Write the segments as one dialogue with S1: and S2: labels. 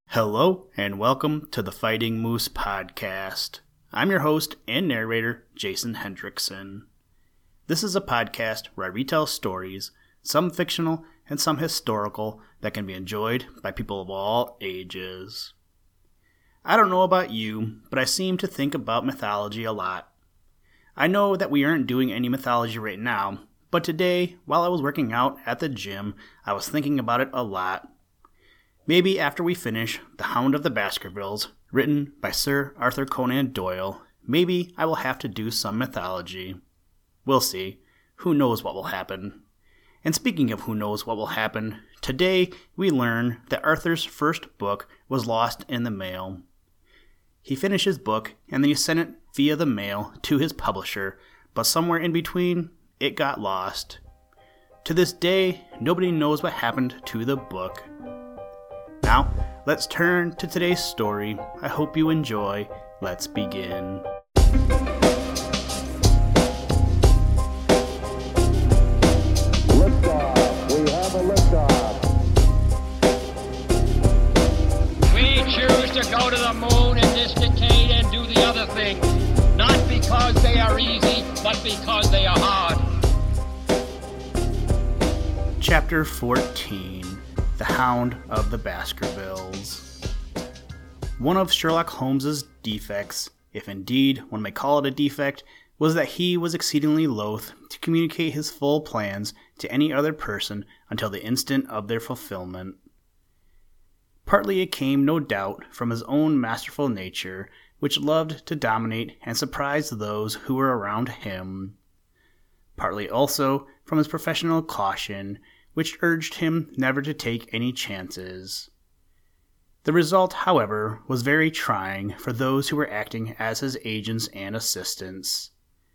S1: Hello, and welcome to the Fighting Moose Podcast. I'm your host and narrator, Jason Hendrickson. This is a podcast where I retell stories, some fictional and some historical, that can be enjoyed by people of all ages. I don't know about you, but I seem to think about mythology a lot. I know that we aren't doing any mythology right now, but today, while I was working out at the gym, I was thinking about it a lot. Maybe after we finish The Hound of the Baskervilles, written by Sir Arthur Conan Doyle, maybe I will have to do some mythology. We'll see. Who knows what will happen? And speaking of who knows what will happen, today we learn that Arthur's first book was lost in the mail. He finished his book, and then he sent it via the mail to his publisher, but somewhere in between, it got lost. To this day, nobody knows what happened to the book. Now, let's turn to today's story. I hope you enjoy. Let's begin.
S2: Liftoff. We have a liftoff.
S3: We choose to go to the moon in this decade and do the other things, not because they are easy, but because they are hard.
S1: Chapter 14. The Hound of the Baskervilles. One of Sherlock Holmes's defects, if indeed one may call it a defect, was that he was exceedingly loath to communicate his full plans to any other person until the instant of their fulfillment. Partly it came, no doubt, from his own masterful nature, which loved to dominate and surprise those who were around him. Partly also from his professional caution, which urged him never to take any chances. The result, however, was very trying for those who were acting as his agents and assistants.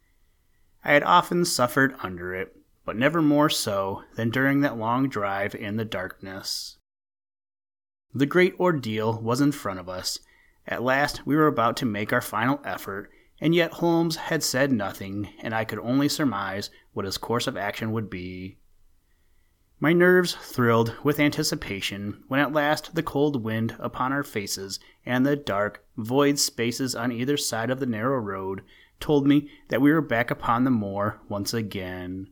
S1: I had often suffered under it, but never more so than during that long drive in the darkness. The great ordeal was in front of us. At last we were about to make our final effort, and yet Holmes had said nothing, and I could only surmise what his course of action would be. My nerves thrilled with anticipation when at last the cold wind upon our faces and the dark, void spaces on either side of the narrow road told me that we were back upon the moor once again.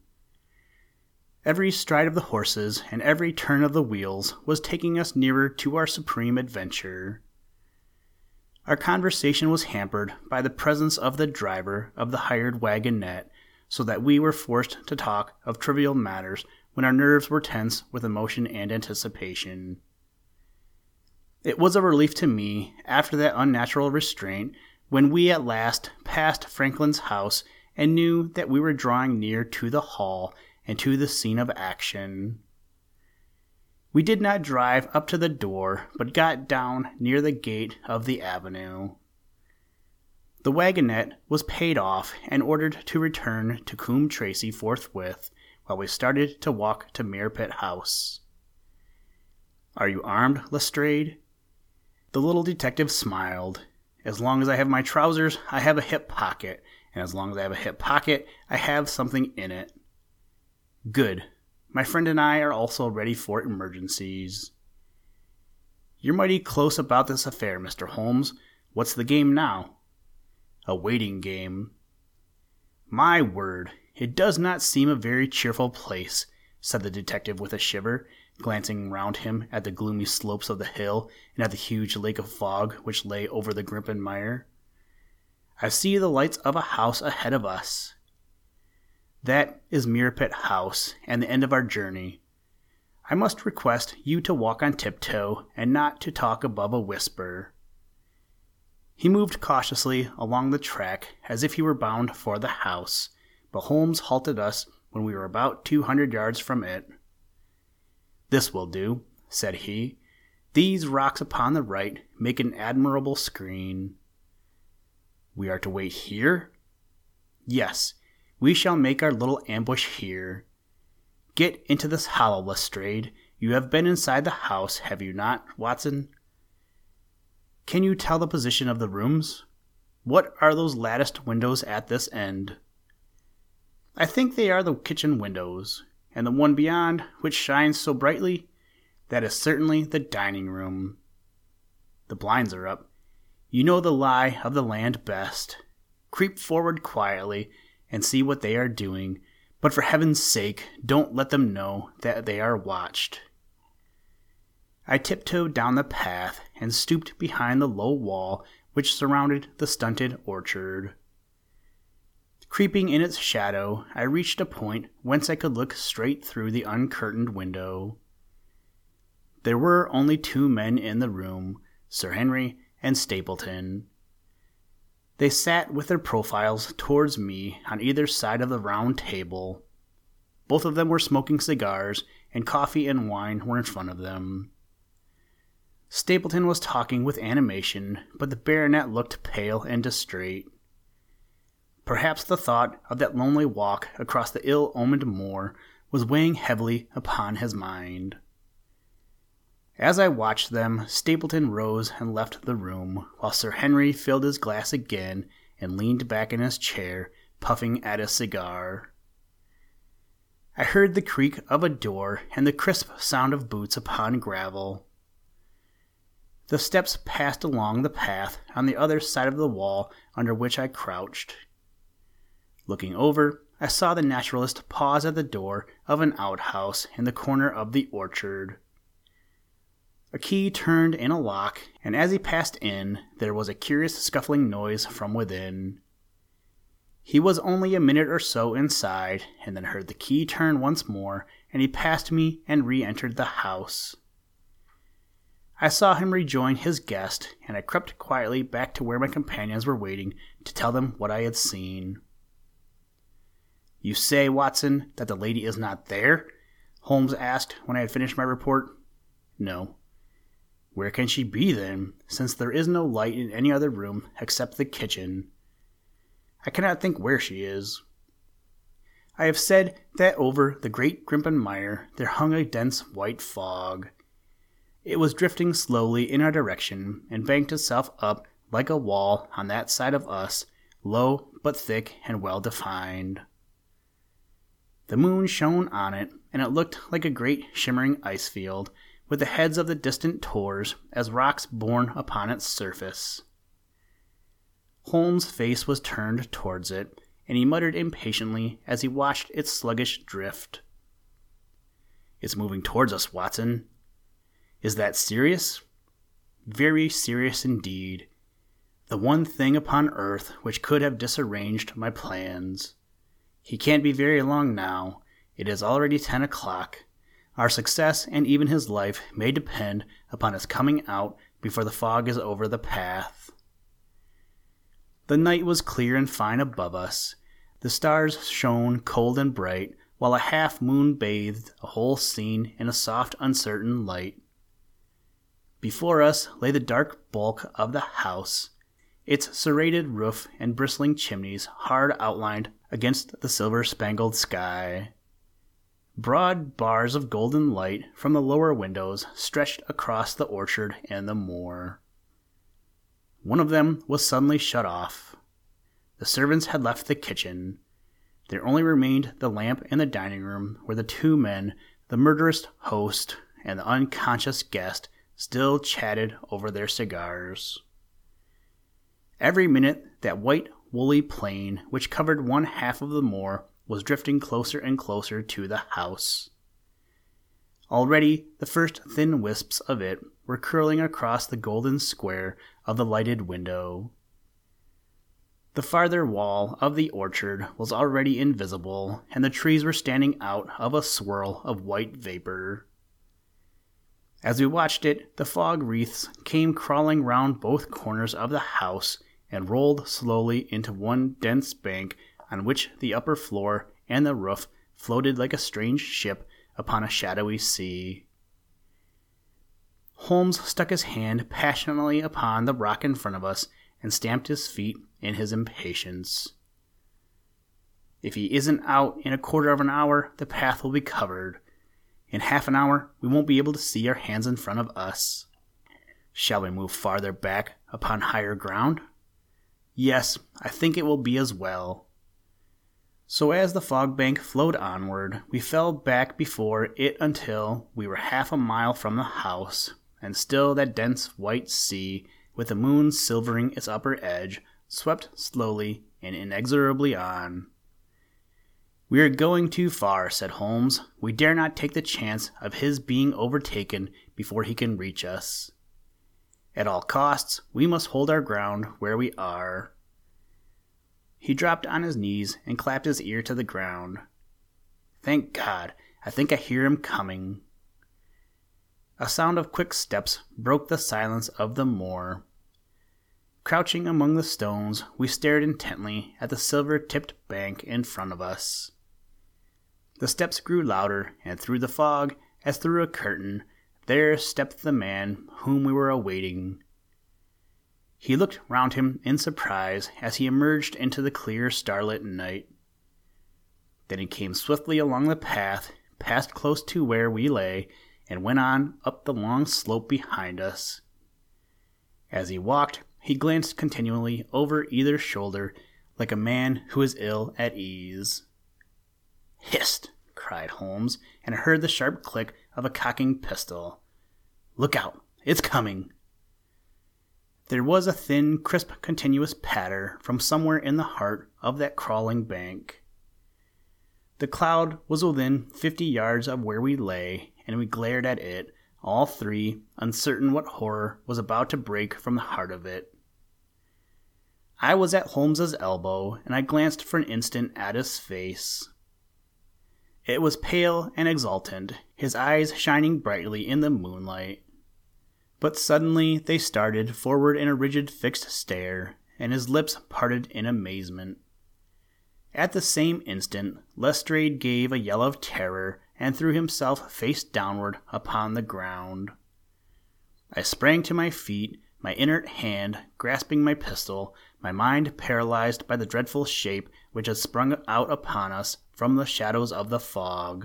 S1: Every stride of the horses and every turn of the wheels was taking us nearer to our supreme adventure. Our conversation was hampered by the presence of the driver of the hired wagonette, so that we were forced to talk of trivial matters when our nerves were tense with emotion and anticipation. It was a relief to me, after that unnatural restraint, when we at last passed Franklin's house and knew that we were drawing near to the hall and to the scene of action. We did not drive up to the door, but got down near the gate of the avenue. The wagonette was paid off and ordered to return to Coombe Tracey forthwith, while we started to walk to Merripit House. "Are you armed, Lestrade?" The little detective smiled. "As long as I have my trousers, I have a hip pocket, and as long as I have a hip pocket, I have something in it." "Good. My friend and I are also ready for emergencies." "You're mighty close about this affair, Mr. Holmes. What's the game now?" "A waiting game." "My word, it does not seem a very cheerful place," said the detective with a shiver, glancing round him at the gloomy slopes of the hill and at the huge lake of fog which lay over the Grimpen Mire. "I see the lights of a house ahead of us." "That is Merripit House, and the end of our journey. I must request you to walk on tiptoe, and not to talk above a whisper." He moved cautiously along the track as if he were bound for the house, but Holmes halted us when we were about 200 yards from it. "This will do," said he. "These rocks upon the right make an admirable screen." "We are to wait here?" "Yes, we shall make our little ambush here. Get into this hollow, Lestrade. You have been inside the house, have you not, Watson?" "Can you tell the position of the rooms? What are those latticed windows at this end?" "I think they are the kitchen windows. And the one beyond, which shines so brightly, that is certainly the dining room." The blinds are up. You know the lie of the land best. Creep forward quietly and see what they are doing, but for heaven's sake, don't let them know that they are watched. I tiptoed down the path and stooped behind the low wall which surrounded the stunted orchard. Creeping in its shadow, I reached a point whence I could look straight through the uncurtained window. There were only 2 men in the room, Sir Henry and Stapleton. They sat with their profiles towards me on either side of the round table. Both of them were smoking cigars, and coffee and wine were in front of them. Stapleton was talking with animation, but the baronet looked pale and distrait. Perhaps the thought of that lonely walk across the ill-omened moor was weighing heavily upon his mind. As I watched them, Stapleton rose and left the room, while Sir Henry filled his glass again and leaned back in his chair, puffing at a cigar. I heard the creak of a door and the crisp sound of boots upon gravel. The steps passed along the path on the other side of the wall under which I crouched. Looking over, I saw the naturalist pause at the door of an outhouse in the corner of the orchard. A key turned in a lock, and as he passed in, there was a curious scuffling noise from within. He was only a minute or so inside, and then heard the key turn once more, and he passed me and re-entered the house. I saw him rejoin his guest, and I crept quietly back to where my companions were waiting to tell them what I had seen. "You say, Watson, that the lady is not there?" Holmes asked when I had finished my report. "No." "Where can she be, then, since there is no light in any other room except the kitchen?" "I cannot think where she is." I have said that over the great Grimpen Mire there hung a dense white fog. It was drifting slowly in our direction, and banked itself up like a wall on that side of us, low but thick and well-defined. The moon shone on it, and it looked like a great shimmering ice field, with the heads of the distant tors as rocks borne upon its surface. Holmes' face was turned towards it, and he muttered impatiently as he watched its sluggish drift. "It's moving towards us, Watson." "Is that serious?" "Very serious indeed. The one thing upon earth which could have disarranged my plans. He can't be very long now. It is already 10 o'clock. Our success and even his life may depend upon his coming out before the fog is over the path." The night was clear and fine above us. The stars shone cold and bright, while a half-moon bathed the whole scene in a soft, uncertain light. Before us lay the dark bulk of the house, its serrated roof and bristling chimneys hard outlined against the silver-spangled sky. Broad bars of golden light from the lower windows stretched across the orchard and the moor. One of them was suddenly shut off. The servants had left the kitchen. There only remained the lamp in the dining room, where the 2 men, the murderous host and the unconscious guest, still chatted over their cigars. Every minute that white woolly plain which covered one half of the moor was drifting closer and closer to the house. Already the first thin wisps of it were curling across the golden square of the lighted window. The farther wall of the orchard was already invisible, and the trees were standing out of a swirl of white vapor. As we watched it, the fog wreaths came crawling round both corners of the house and rolled slowly into one dense bank on which the upper floor and the roof floated like a strange ship upon a shadowy sea. Holmes stuck his hand passionately upon the rock in front of us and stamped his feet in his impatience. "If he isn't out in a quarter of an hour, the path will be covered. In half an hour, we won't be able to see our hands in front of us. Shall we move farther back upon higher ground? Yes, I think it will be as well." So as the fog bank flowed onward, we fell back before it until we were half a mile from the house, and still that dense white sea, with the moon silvering its upper edge, swept slowly and inexorably on. "We are going too far," said Holmes. "We dare not take the chance of his being overtaken before he can reach us. At all costs, we must hold our ground where we are." He dropped on his knees and clapped his ear to the ground. "Thank God, I think I hear him coming." A sound of quick steps broke the silence of the moor. Crouching among the stones, we stared intently at the silver-tipped bank in front of us. The steps grew louder, and through the fog, as through a curtain, there stepped the man whom we were awaiting. He looked round him in surprise as he emerged into the clear starlit night. Then he came swiftly along the path, passed close to where we lay, and went on up the long slope behind us. As he walked, he glanced continually over either shoulder, like a man who is ill at ease. "Hist!" cried Holmes, and heard the sharp click of a cocking pistol. "Look out! It's coming!" There was a thin, crisp, continuous patter from somewhere in the heart of that crawling bank. The cloud was within 50 yards of where we lay, and we glared at it, all three, uncertain what horror was about to break from the heart of it. I was at Holmes's elbow, and I glanced for an instant at his face. It was pale and exultant, his eyes shining brightly in the moonlight. But suddenly they started forward in a rigid fixed stare, and his lips parted in amazement. At the same instant, Lestrade gave a yell of terror and threw himself face downward upon the ground. I sprang to my feet, my inert hand grasping my pistol, my mind paralyzed by the dreadful shape which had sprung out upon us from the shadows of the fog.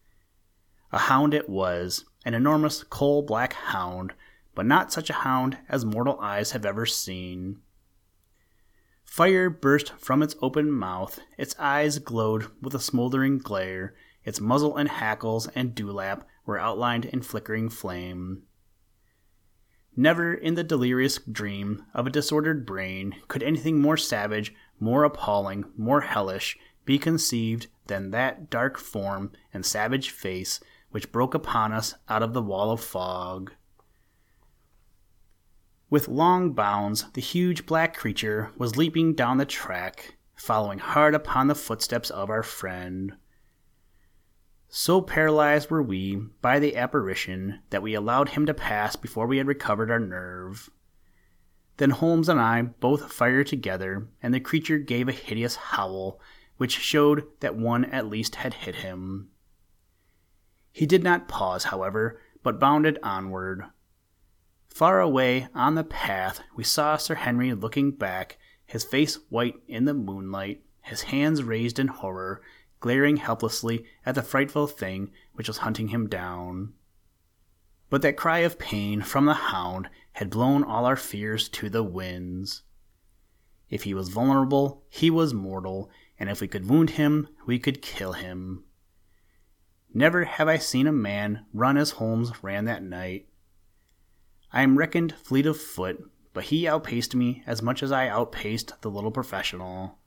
S1: A hound it was, an enormous coal-black hound, but not such a hound as mortal eyes have ever seen. Fire burst from its open mouth, its eyes glowed with a smoldering glare, its muzzle and hackles and dewlap were outlined in flickering flame. Never in the delirious dream of a disordered brain could anything more savage, more appalling, more hellish be conceived than that dark form and savage face which broke upon us out of the wall of fog. With long bounds, the huge black creature was leaping down the track, following hard upon the footsteps of our friend. So paralyzed were we by the apparition that we allowed him to pass before we had recovered our nerve. Then Holmes and I both fired together, and the creature gave a hideous howl, which showed that one at least had hit him. He did not pause, however, but bounded onward. Far away on the path we saw Sir Henry looking back, his face white in the moonlight, his hands raised in horror, glaring helplessly at the frightful thing which was hunting him down. But that cry of pain from the hound had blown all our fears to the winds. If he was vulnerable, he was mortal, and if we could wound him, we could kill him. Never have I seen a man run as Holmes ran that night. I am reckoned fleet of foot, but he outpaced me as much as I outpaced the little professional.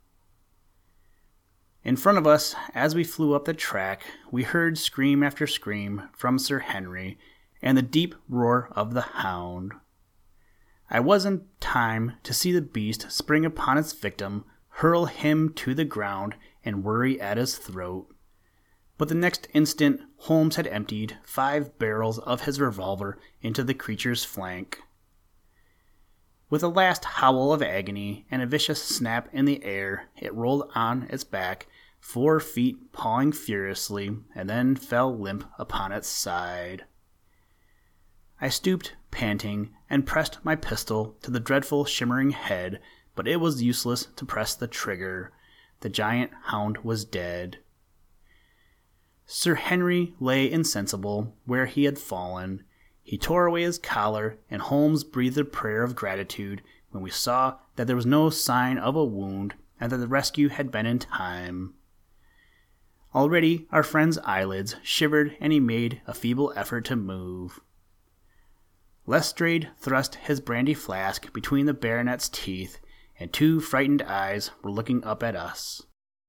S1: In front of us, as we flew up the track, we heard scream after scream from Sir Henry, and the deep roar of the hound. I was in time to see the beast spring upon its victim, hurl him to the ground, and worry at his throat. But the next instant Holmes had emptied 5 barrels of his revolver into the creature's flank. With a last howl of agony and a vicious snap in the air, it rolled on its back, 4 feet pawing furiously, and then fell limp upon its side. I stooped, panting, and pressed my pistol to the dreadful shimmering head, but it was useless to press the trigger. The giant hound was dead. Sir Henry lay insensible where he had fallen. He tore away his collar, and Holmes breathed a prayer of gratitude when we saw that there was no sign of a wound and that the rescue had been in time. Already our friend's eyelids shivered and he made a feeble effort to move. Lestrade thrust his brandy flask between the baronet's teeth, and 2 frightened eyes were looking up at us.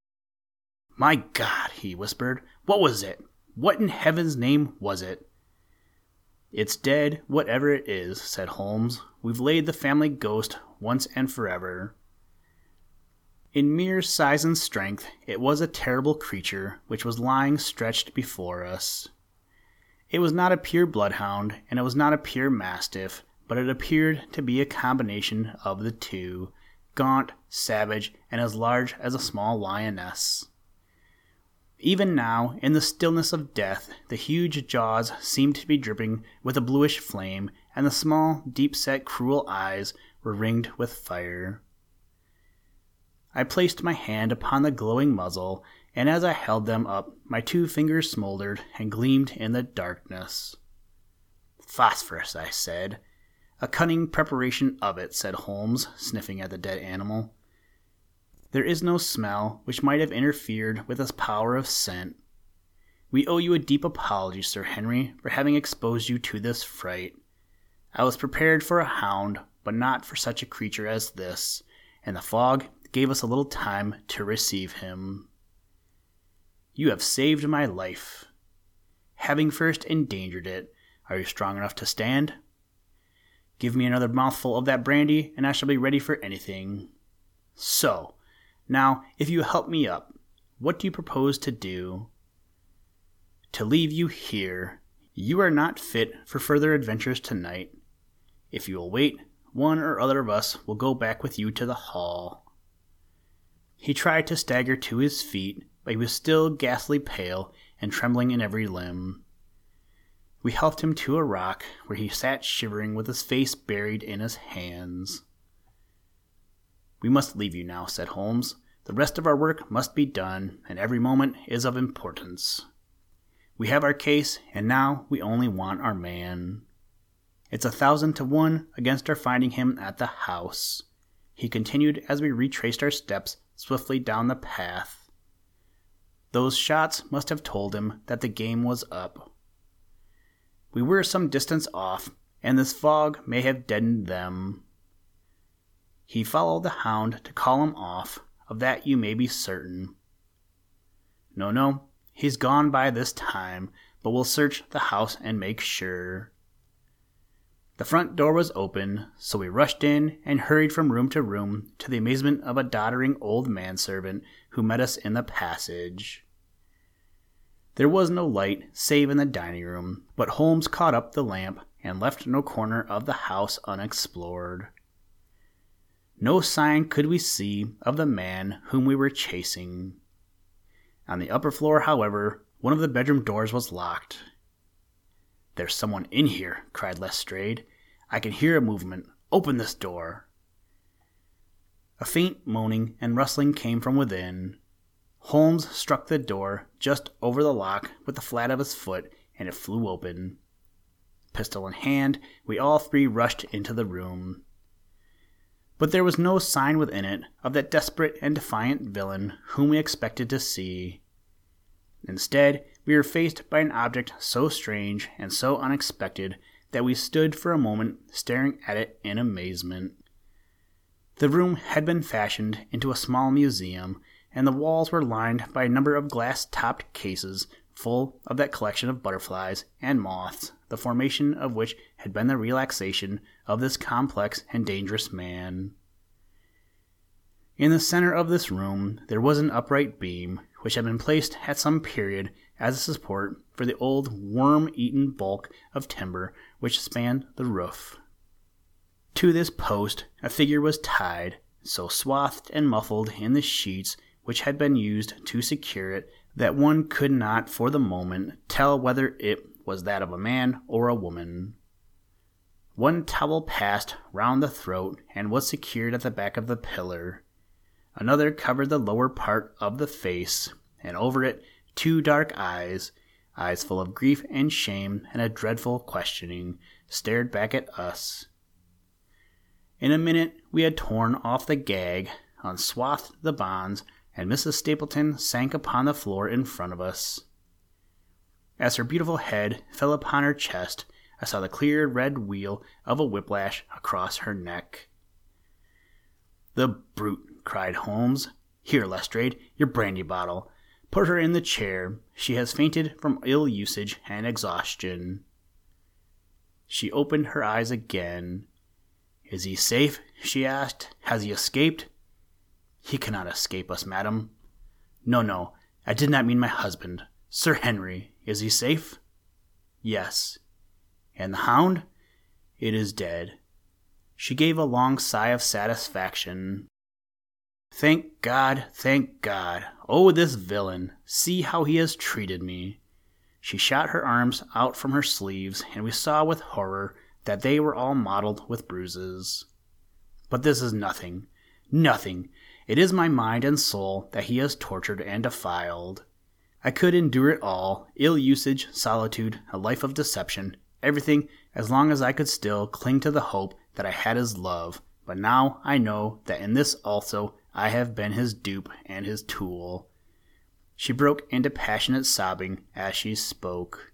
S1: "My God," he whispered, "what was it? What in heaven's name was it?" "It's dead, whatever it is," said Holmes. "We've laid the family ghost once and forever." In mere size and strength, it was a terrible creature which was lying stretched before us. It was not a pure bloodhound, and it was not a pure mastiff, but it appeared to be a combination of the two, gaunt, savage, and as large as a small lioness. Even now, in the stillness of death, the huge jaws seemed to be dripping with a bluish flame, and the small, deep-set, cruel eyes were ringed with fire. I placed my hand upon the glowing muzzle, and as I held them up, my 2 fingers smoldered and gleamed in the darkness. "Phosphorus," I said. "A cunning preparation of it," said Holmes, sniffing at the dead animal. "There is no smell which might have interfered with its power of scent. We owe you a deep apology, Sir Henry, for having exposed you to this fright. I was prepared for a hound, but not for such a creature as this, and the fog gave us a little time to receive him. You have saved my life. Having first endangered it, are you strong enough to stand? Give me another mouthful of that brandy, and I shall be ready for anything. So, now, if you help me up, what do you propose to do?" "To leave you here. You are not fit for further adventures tonight. If you will wait, one or other of us will go back with you to the hall." He tried to stagger to his feet, but he was still ghastly pale and trembling in every limb. We helped him to a rock, where he sat shivering with his face buried in his hands. "We must leave you now," said Holmes. "The rest of our work must be done, and every moment is of importance. We have our case, and now we only want our man. It's 1,000 to 1 against our finding him at the house," he continued as we retraced our steps swiftly down the path. "Those shots must have told him that the game was up. We were some distance off, and this fog may have deadened them. He followed the hound to call him off, of that you may be certain. No, he's gone by this time, but we'll search the house and make sure." The front door was open, so we rushed in and hurried from room to room, to the amazement of a doddering old manservant who met us in the passage. There was no light save in the dining room, but Holmes caught up the lamp and left no corner of the house unexplored. No sign could we see of the man whom we were chasing. On the upper floor, however, one of the bedroom doors was locked. "There's someone in here," cried Lestrade. "I can hear a movement. Open this door." A faint moaning and rustling came from within. Holmes struck the door just over the lock with the flat of his foot, and it flew open. Pistol in hand, we all 3 rushed into the room. But there was no sign within it of that desperate and defiant villain whom we expected to see. Instead, we were faced by an object so strange and so unexpected that we stood for a moment staring at it in amazement. The room had been fashioned into a small museum, and the walls were lined by a number of glass-topped cases full of that collection of butterflies and moths, the formation of which had been the relaxation of this complex and dangerous man. In the center of this room there was an upright beam, which had been placed at some period as a support for the old worm-eaten bulk of timber which spanned the roof. To this post a figure was tied, so swathed and muffled in the sheets which had been used to secure it that one could not for the moment tell whether it was that of a man or a woman. One towel passed round the throat and was secured at the back of the pillar. Another covered the lower part of the face, and over it 2 dark eyes full of grief and shame and a dreadful questioning, stared back at us. In a minute we had torn off the gag, unswathed the bonds, and Mrs. Stapleton sank upon the floor in front of us. As her beautiful head fell upon her chest, I saw the clear red wheel of a whiplash across her neck. "The brute!" cried Holmes. "Here, Lestrade, your brandy bottle. Put her in the chair. She has fainted from ill usage and exhaustion." She opened her eyes again. "Is he safe?" she asked. "Has he escaped?" "He cannot escape us, madam." No, I did not mean my husband. Sir Henry, is he safe?" "Yes." "And the hound?" "It is dead." She gave a long sigh of satisfaction. Thank God, thank God. Oh, this villain. See how he has treated me." She shot her arms out from her sleeves, and we saw with horror that they were all mottled with bruises. "But this is nothing. Nothing. It is my mind and soul that he has tortured and defiled. I could endure it all, ill usage, solitude, a life of deception, everything, as long as I could still cling to the hope that I had his love. But now I know that in this also I have been his dupe and his tool." She broke into passionate sobbing as she spoke.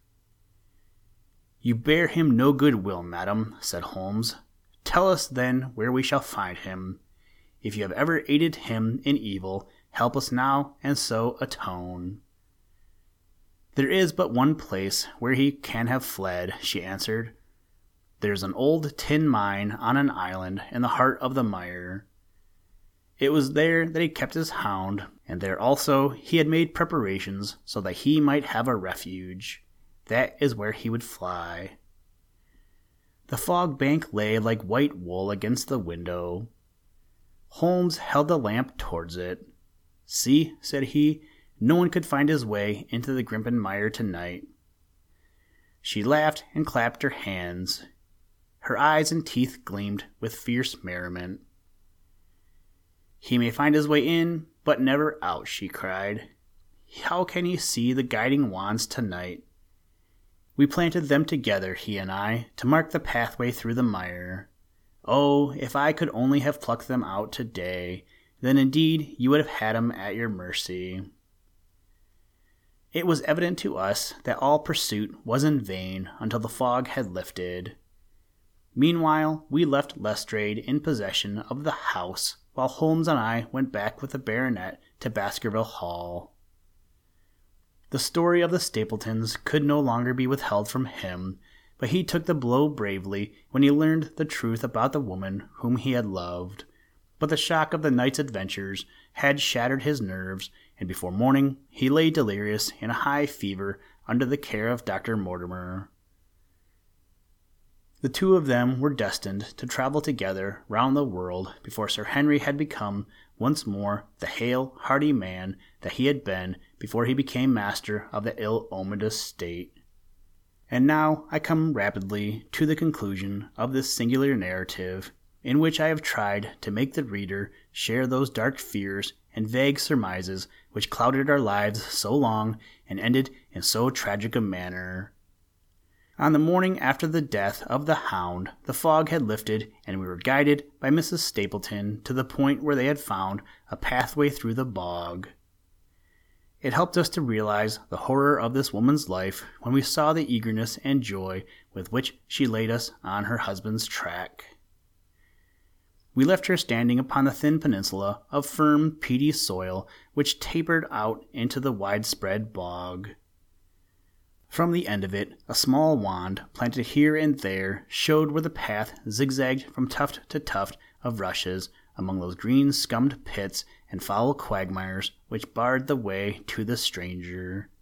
S1: "You bear him no good will, madam," said Holmes. "Tell us then where we shall find him. If you have ever aided him in evil, help us now and so atone." "There is but one place where he can have fled," she answered. "There's an old tin mine on an island in the heart of the mire. It was there that he kept his hound, and there also he had made preparations so that he might have a refuge. That is where he would fly." The fog bank lay like white wool against the window. Holmes held the lamp towards it. "See," said he, "no one could find his way into the Grimpen Mire tonight." She laughed and clapped her hands. Her eyes and teeth gleamed with fierce merriment. "He may find his way in, but never out," she cried. "How can he see the guiding wands tonight? We planted them together, he and I, to mark the pathway through the mire. Oh, if I could only have plucked them out today, then indeed you would have had him at your mercy." It was evident to us that all pursuit was in vain until the fog had lifted. Meanwhile, we left Lestrade in possession of the house, while Holmes and I went back with the baronet to Baskerville Hall. The story of the Stapletons could no longer be withheld from him, but he took the blow bravely when he learned the truth about the woman whom he had loved. But the shock of the night's adventures had shattered his nerves, and before morning he lay delirious in a high fever under the care of Dr. Mortimer. The two of them were destined to travel together round the world before Sir Henry had become once more the hale, hearty man that he had been before he became master of the ill-omened estate. And now I come rapidly to the conclusion of this singular narrative, in which I have tried to make the reader share those dark fears and vague surmises which clouded our lives so long and ended in so tragic a manner. On the morning after the death of the hound, the fog had lifted, and we were guided by Mrs. Stapleton to the point where they had found a pathway through the bog. It helped us to realize the horror of this woman's life when we saw the eagerness and joy with which she laid us on her husband's track. We left her standing upon the thin peninsula of firm, peaty soil which tapered out into the widespread bog. From the end of it, a small wand, planted here and there, showed where the path zigzagged from tuft to tuft of rushes among those green scummed pits and foul quagmires which barred the way to the stranger.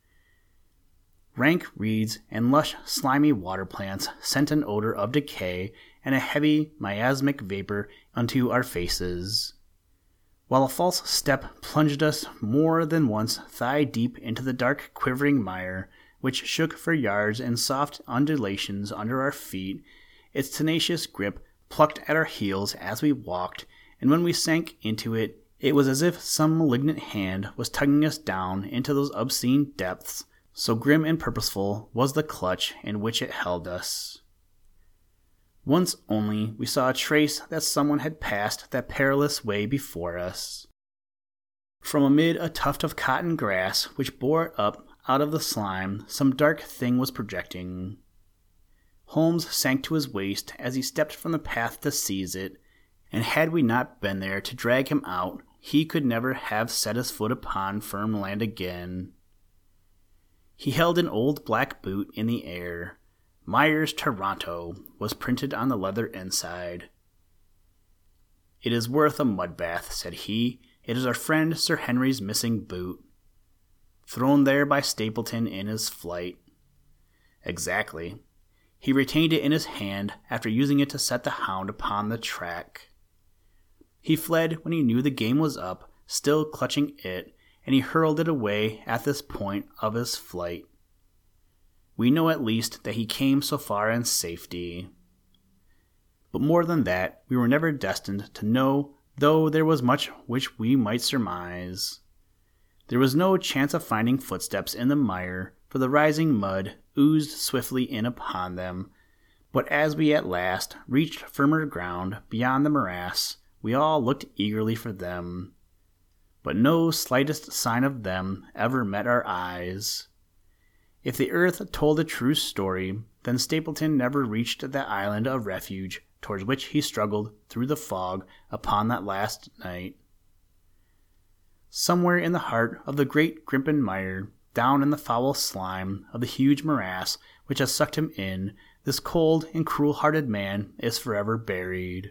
S1: Rank reeds and lush, slimy water plants sent an odor of decay and a heavy, miasmic vapor unto our faces, while a false step plunged us more than once thigh-deep into the dark, quivering mire, which shook for yards in soft undulations under our feet. Its tenacious grip plucked at our heels as we walked, and when we sank into it, it was as if some malignant hand was tugging us down into those obscene depths, so grim and purposeful was the clutch in which it held us. Once only we saw a trace that someone had passed that perilous way before us. From amid a tuft of cotton grass which bore up out of the slime, some dark thing was projecting. Holmes sank to his waist as he stepped from the path to seize it, and had we not been there to drag him out, he could never have set his foot upon firm land again. He held an old black boot in the air. Myers, Toronto, was printed on the leather inside. "It is worth a mud bath," said he. "It is our friend Sir Henry's missing boot, thrown there by Stapleton in his flight." Exactly. He retained it in his hand after using it to set the hound upon the track. He fled when he knew the game was up, still clutching it, and he hurled it away at this point of his flight. We know at least that he came so far in safety. But more than that, we were never destined to know, though there was much which we might surmise. There was no chance of finding footsteps in the mire, for the rising mud oozed swiftly in upon them. But as we at last reached firmer ground beyond the morass, we all looked eagerly for them. But no slightest sign of them ever met our eyes. If the earth told a true story, then Stapleton never reached that island of refuge towards which he struggled through the fog upon that last night. Somewhere in the heart of the great Grimpen mire, down in the foul slime of the huge morass which has sucked him in, this cold and cruel-hearted man is forever buried.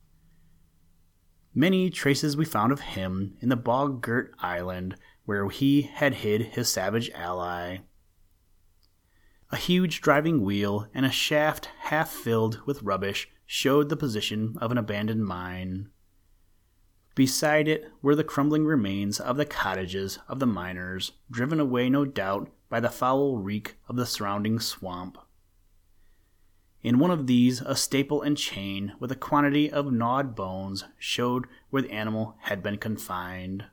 S1: Many traces we found of him in the bog-girt island where he had hid his savage ally. A huge driving wheel and a shaft half filled with rubbish showed the position of an abandoned mine. Beside it were the crumbling remains of the cottages of the miners, driven away no doubt by the foul reek of the surrounding swamp. In one of these a staple and chain with a quantity of gnawed bones showed where the animal had been confined.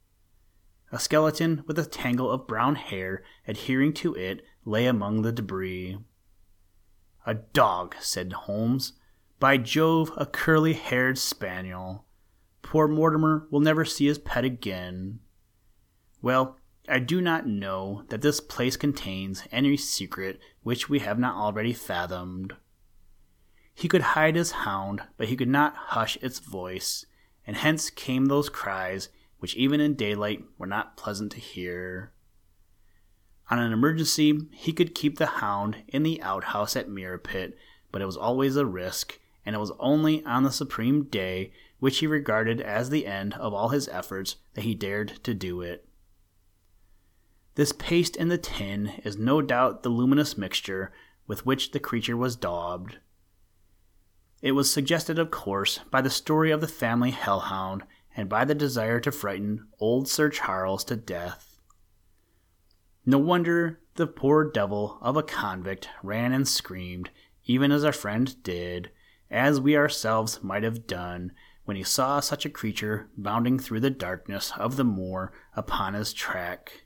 S1: A skeleton with a tangle of brown hair adhering to it lay among the debris. "A dog," said Holmes. "By Jove, a curly-haired spaniel. Poor Mortimer will never see his pet again. Well, I do not know that this place contains any secret which we have not already fathomed. He could hide his hound, but he could not hush its voice, and hence came those cries which even in daylight were not pleasant to hear. On an emergency, he could keep the hound in the outhouse at Mirrapit, but it was always a risk, and it was only on the supreme day, which he regarded as the end of all his efforts, that he dared to do it. This paste in the tin is no doubt the luminous mixture with which the creature was daubed. It was suggested, of course, by the story of the family hellhound, and by the desire to frighten old Sir Charles to death. No wonder the poor devil of a convict ran and screamed, even as our friend did, as we ourselves might have done, when he saw such a creature bounding through the darkness of the moor upon his track.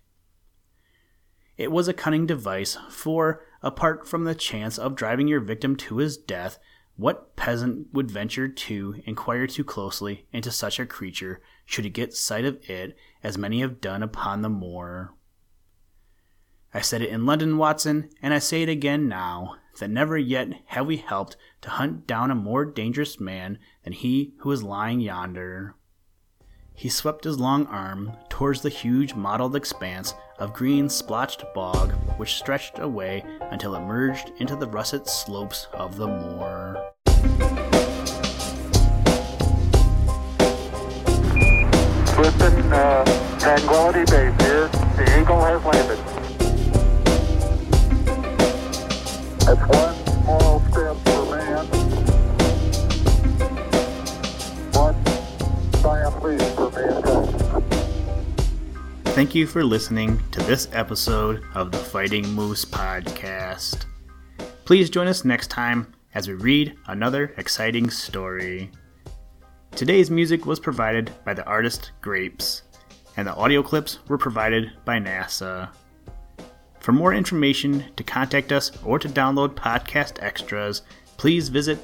S1: It was a cunning device, for, apart from the chance of driving your victim to his death, what peasant would venture to inquire too closely into such a creature should he get sight of it, as many have done upon the moor? I said it in London, Watson, and I say it again now, that never yet have we helped to hunt down a more dangerous man than he who is lying yonder. He swept his long arm towards the huge mottled expanse of green splotched bog which stretched away until it merged into the russet slopes of the moor.
S2: Listen, Tranquility Base here. The Eagle has landed. That's one small step for man, one giant leap for mankind.
S1: Thank you for listening to this episode of the Fighting Moose Podcast. Please join us next time as we read another exciting story. Today's music was provided by the artist Grapes, and the audio clips were provided by NASA. For more information, to contact us, or to download podcast extras, please visit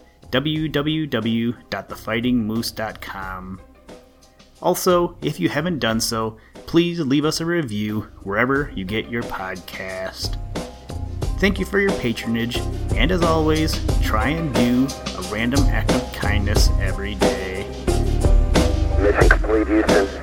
S1: www.thefightingmoose.com. Also, if you haven't done so, please leave us a review wherever you get your podcast. Thank you for your patronage, and as always, try and do a random act of kindness every day.
S2: Mission complete, Houston.